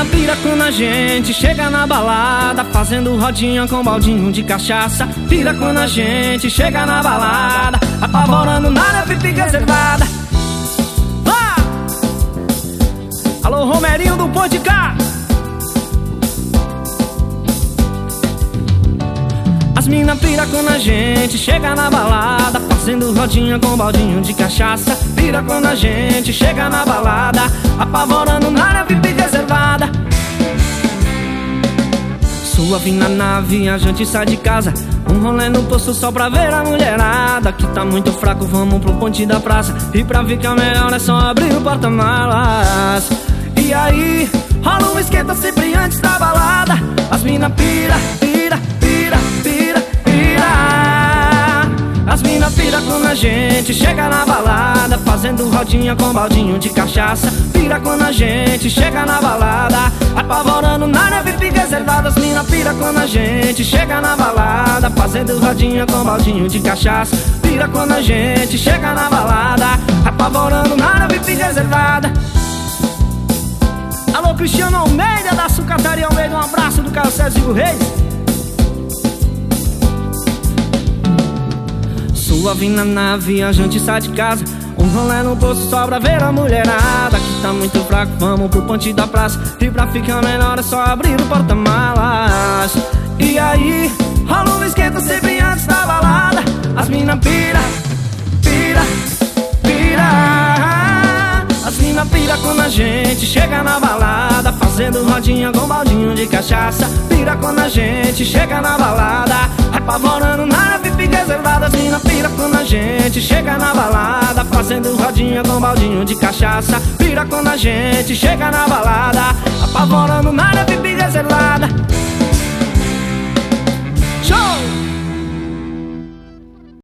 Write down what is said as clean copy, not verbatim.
pira quando a gente chega na balada, fazendo rodinha com baldinho de cachaça. Pira quando a gente chega na balada, apavorando na área VIP reservada. Alô, Romerinho do Ponte Cá. As mina pira quando a gente chega na balada, fazendo rodinha com baldinho de cachaça. Pira quando a gente chega na balada, apavorando na área VIP reservada. Suave na nave, viajante sai de casa, um rolê no posto só pra ver a mulherada. Que tá muito fraco, vamos pro ponte da praça, e pra ficar melhor é só abrir o porta-malas. E aí, rola um esquenta sempre antes da balada. As mina pira, pira, pira, pira, pira. As mina pira quando a gente chega na balada, fazendo rodinha com baldinho de cachaça. Pira quando a gente chega na balada, apavorando na área VIP reservada. As mina pira quando a gente chega na balada, fazendo rodinha com baldinho de cachaça. Pira quando a gente chega na balada, apavorando na área VIP reservada. Alô, Cristiano Almeida da Sucataria Almeida, um abraço do Carlos César Reis. Suave na nave, viajante sai de casa, um rolê no posto só pra ver a mulherada. Que tá muito fraco, vamos pro ponte da praça, e pra ficar menor é só abrir o porta-malas. E aí, rola um esquenta sempre antes da balada. As mina pira, pira, pira. As mina pira quando a gente chega na balada, fazendo rodinha com baldinho de cachaça. Pira quando a gente chega na balada, apavorando na área VIP reservada. As mina pira quando a gente chega na balada, fazendo rodinha com baldinho de cachaça. Pira quando a gente chega na balada, apavorando na área VIP reservada.